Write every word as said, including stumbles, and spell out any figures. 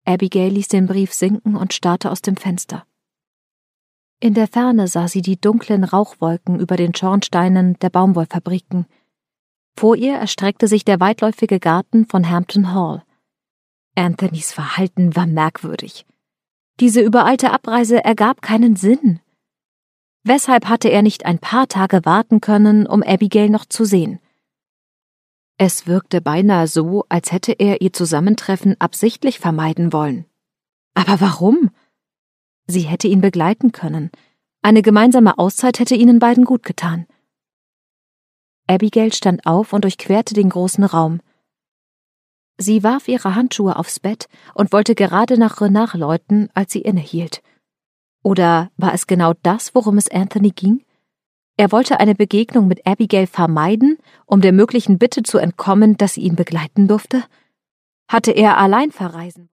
Abigail ließ den Brief sinken und starrte aus dem Fenster. In der Ferne sah sie die dunklen Rauchwolken über den Schornsteinen der Baumwollfabriken. Vor ihr erstreckte sich der weitläufige Garten von Hampton Hall. Anthonys Verhalten war merkwürdig. Diese übereilte Abreise ergab keinen Sinn. Weshalb hatte er nicht ein paar Tage warten können, um Abigail noch zu sehen? Es wirkte beinahe so, als hätte er ihr Zusammentreffen absichtlich vermeiden wollen. Aber warum? Sie hätte ihn begleiten können. Eine gemeinsame Auszeit hätte ihnen beiden gut getan. Abigail stand auf und durchquerte den großen Raum. Sie warf ihre Handschuhe aufs Bett und wollte gerade nach Renard läuten, als sie innehielt. Oder war es genau das, worum es Anthony ging? Er wollte eine Begegnung mit Abigail vermeiden, um der möglichen Bitte zu entkommen, dass sie ihn begleiten durfte? Hatte er allein verreisen?